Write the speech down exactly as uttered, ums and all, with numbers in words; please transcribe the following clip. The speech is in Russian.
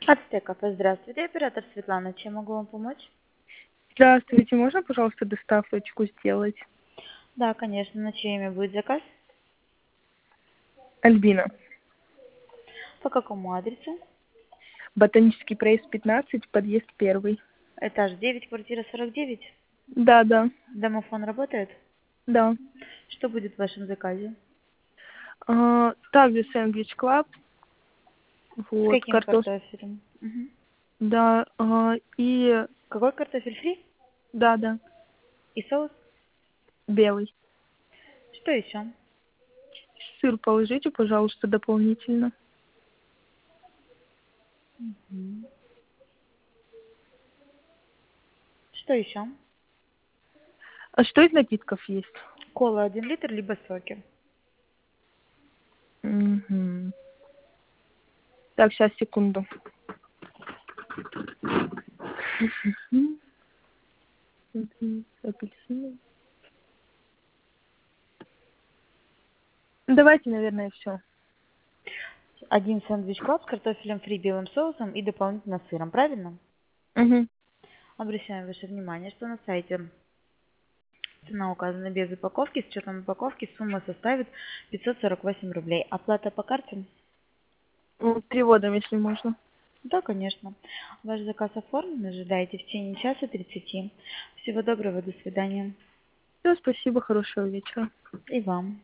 Ацтек кафе, здравствуйте, оператор Светлана, чем могу вам помочь? Здравствуйте, можно, пожалуйста, доставочку сделать? Да, конечно, на чье имя будет заказ? Альбина. По какому адресу? Ботанический проезд пятнадцать, подъезд первый. Этаж девять, квартира сорок девять. Да, да, Домофон работает? да. Что будет в вашем заказе? А, также сэндвич клаб. С Вот, каким картоф. картофелем? Мгм. Да, а, и... Какой картофель фри? Да, да, И соус? белый. Что еще? Сыр положите, пожалуйста, дополнительно. Мгм. Что еще? А что из напитков есть? Кола один литр, либо соки. Мгм. Так, сейчас, секунду. Мгм. Мгм. Апельсины. Давайте, наверное, все. Один сэндвич клаб с картофелем фри, белым соусом и дополнительно сыром, правильно? Угу. Обращаем ваше внимание, что на сайте цена указана без упаковки. С учетом упаковки сумма составит пятьсот сорок восемь рублей. Оплата по карте? Переводом, если можно. Да, конечно. Ваш заказ оформлен. Ожидайте в течение часа тридцати. Всего доброго. До свидания. Все, спасибо, хорошего вечера. И вам.